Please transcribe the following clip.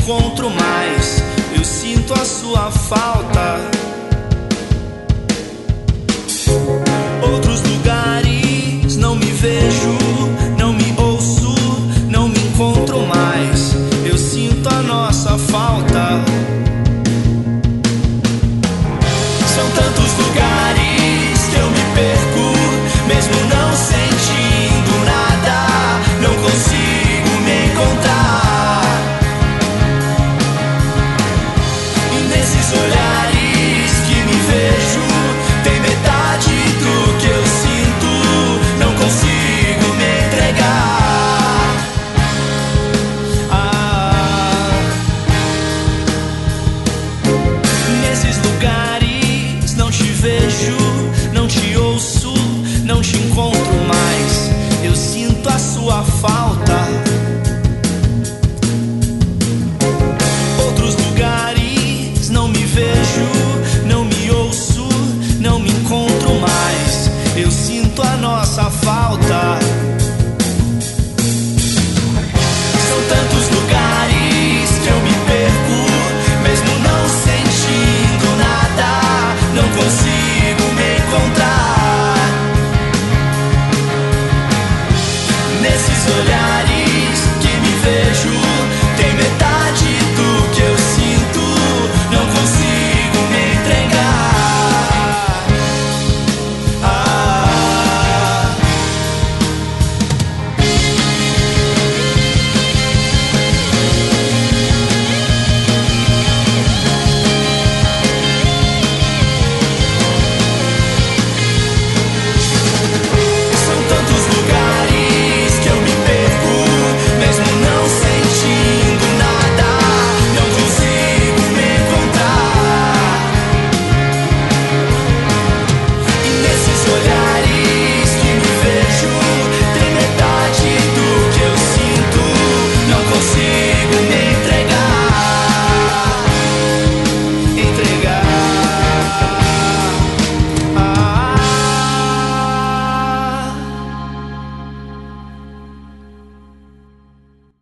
encontro mais, eu sinto a sua falta. Outros lugares não me vejo, não me ouço, não me encontro mais, eu sinto a nossa falta. São tantos lugares que eu me perco, mesmo não sentindo nada, não consigo me encontrar. E nesses olhares que me vejo, tem metade do que eu sinto, não consigo me entregar. Nesses lugares não te vejo, não te ouço, não te encontro mais, eu sinto a sua falta.